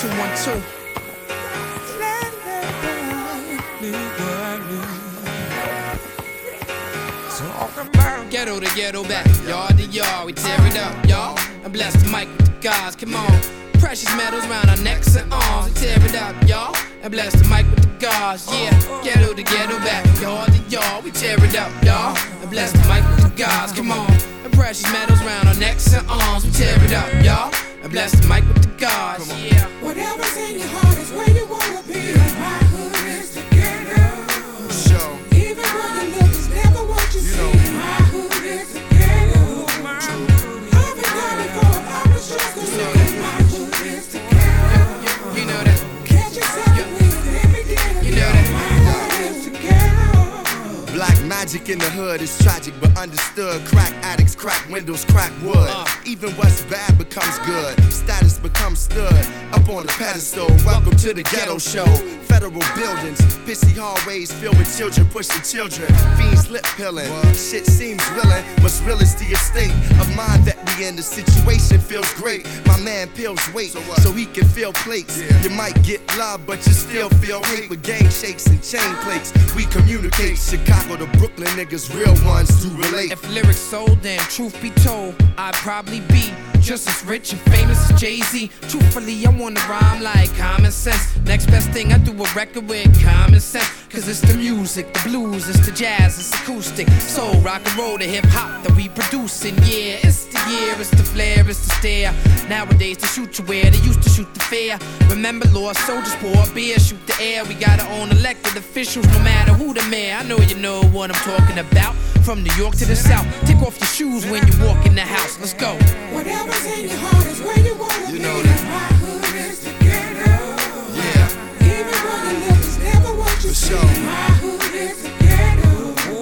212. Ghetto to ghetto, back yard to yard, we tear it up, y'all. And bless the mic with the gods, come on. Precious metals round our necks and arms, we tear it up, y'all. And bless the mic with the gods, yeah. Ghetto to ghetto, back yard to yard, we tear it up, y'all. And bless the mic with the gods, come on. And precious metals round our necks and arms, we tear it up, y'all. And bless the mic with the gods, yeah. Whatever's in your heart is where you wanna be. My hood is the ghetto. Show. Even when you look, it's never what you see. My hood is the ghetto. I've been there before, I'm the struggle. My hood is the ghetto. You know that. Catch yourself and leave every day. You know that. My hood is the ghetto. Black magic in the hood is tragic but understood. Crack addicts, crack windows, crack wood. Even what's bad becomes good. Status becomes stood up on the pedestal. Welcome to the ghetto show. Federal buildings, pissy hallways filled with children pushing children. Fiends lip pilling. Shit seems willing. What's real is the estate of mind that we in. The situation feels great. My man peels weight so he can feel plates. You might get love, but you still feel hate. With gang shakes and chain plates, we communicate. Chicago to Brooklyn niggas, real ones do relate. If lyrics sold, then truth be told, I'd probably be just as rich and famous as Jay-Z. Truthfully, I wanna rhyme like common sense. Next best thing, I do a record with common sense. Cause it's the music, the blues, it's the jazz, it's acoustic. Soul, rock and roll, the hip-hop that we producing. Yeah, it's the year, it's the flair, it's the stare. Nowadays, they shoot you where they used to shoot the fair. Remember, lost soldiers pour beer, shoot the air. We got our own elected officials, no matter who the mayor. I know you know what I'm talking about. From New York to the South, take off your shoes when you walk in the house. Let's go. Whatever's in your heart is where you wanna be. You know that. My hood is the ghetto. Yeah. Even when you look, it's never what you For see. sure. My hood is the ghetto.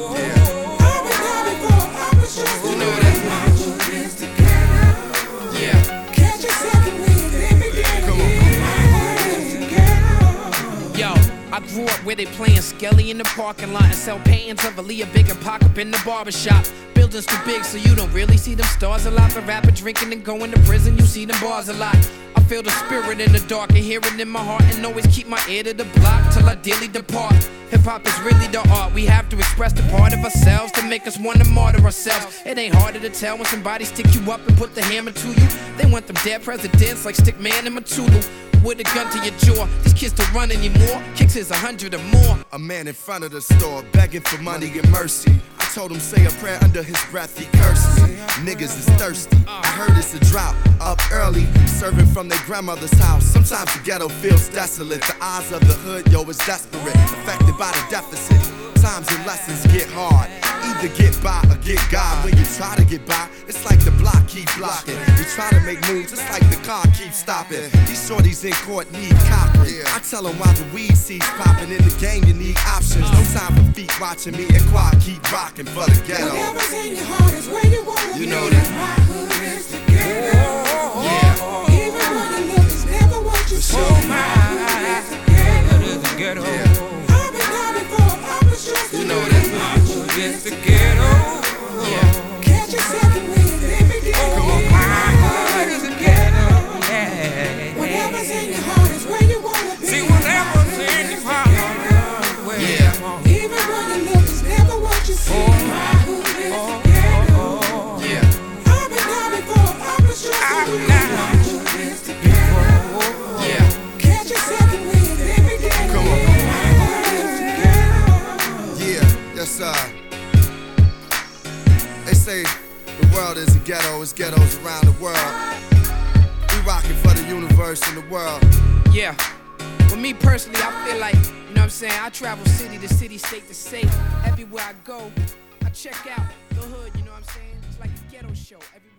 I've been there before, I'm the struggle. You know that. My hood is the ghetto. Yeah. Catch yourself and leave every day. Come on. My hood is the ghetto. Yo, I grew up where they playing Skelly in the parking lot and sell paintings of Aaliyah Big and Pac up in the barbershop. Buildings too big so you don't really see them stars a lot. But rapping, drinking, and going to prison, you see them bars a lot. I feel the spirit in the dark and hear it in my heart, and always keep my ear to the block till I dearly depart. Hip-hop is really the art. We have to express the part of ourselves to make us want to martyr ourselves. It ain't harder to tell when somebody stick you up and put the hammer to you. They want them dead presidents like Stickman and Matulu. With a gun to your jaw, these kids don't run anymore. Kicks is 100 or more. A man in front of the store begging for money and mercy. I told him say a prayer under his breath, he curses me. Niggas is thirsty. I heard it's a drought. Up early, serving from their grandmother's house. Sometimes the ghetto feels desolate. The eyes of the hood, yo, is desperate. Affected by the deficit. Times and lessons get hard. Either get by or get God. When you try to get by, it's like the block keep blocking. You try to make moves, it's like the car keeps stopping. These shorties in court need copping. I tell them while the weed seeds popping in the game, you need options. No time for feet watching me and quad keep rocking for the ghetto. Whatever's in your heart is where you wanna be. You know that. My hood is the ghetto. Yeah. Even when you look, it's never what you see. sure. My hood is the ghetto. I've been there before, I'm the struggle. You know that. My hood is the ghetto. Yeah. Catch yourself and leave every day. Come on. My hood is the ghetto. Whatever's in your heart is where you wanna be. See, whatever's in your heart, where Yeah. you want. Even when you look, it's never what you see. My hood is the ghetto. Yeah. I've been there before, I'm the struggle. My hood is the ghetto. Yeah. Catch yourself and leave every day. Come on. My hood is the ghetto. Yeah, yes sir. They say the world is a ghetto, it's ghettos around the world. We rockin' for the universe and the world. Yeah. For me personally, I feel like, you know what I'm saying, I travel city to city, state to state. Everywhere I go, I check out the hood, you know what I'm saying? It's like a ghetto show. Everywhere